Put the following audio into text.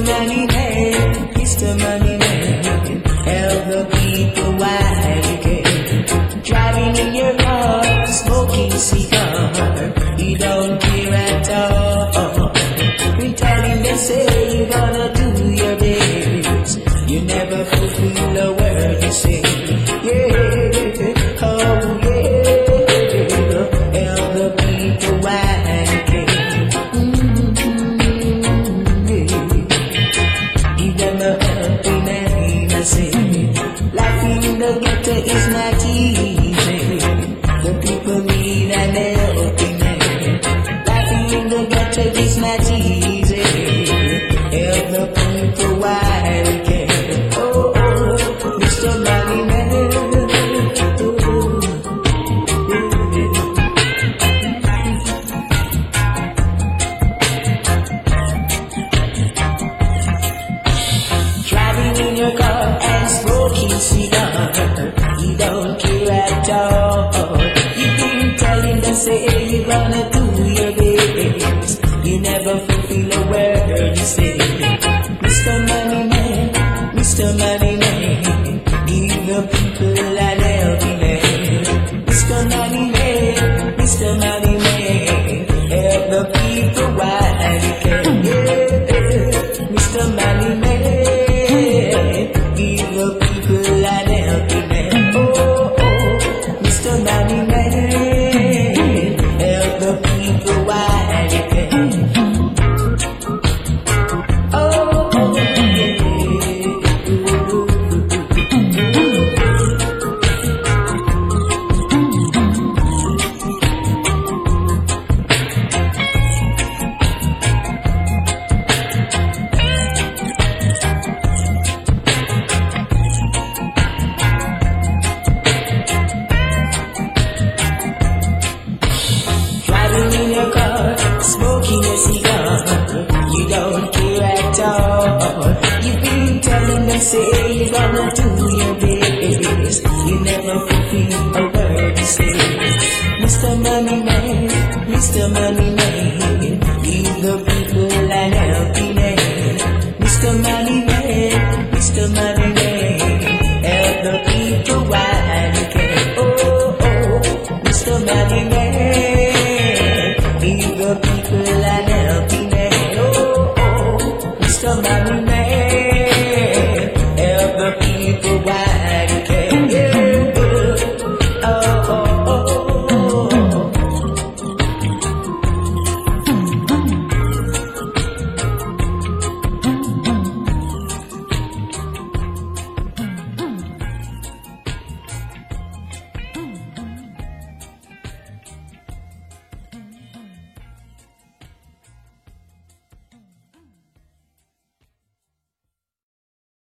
Money Man, Mr. Money Man, help the people while you can. Driving in your car, smoking cigar, you don't care at all. Pretending they say you're gonna do your best, you never fulfill a word you say. Yeah, oh yeah, help the people while you can. Life in the ghetto is not easy. The people need an helping hand. Life in the ghetto is not easy. Help the people while we can. Oh, oh, Mr. Money Man. Driving in your car and smoking cigar, you don't care at all. You've been telling them say you're gonna do your best, you never fulfill a word you say.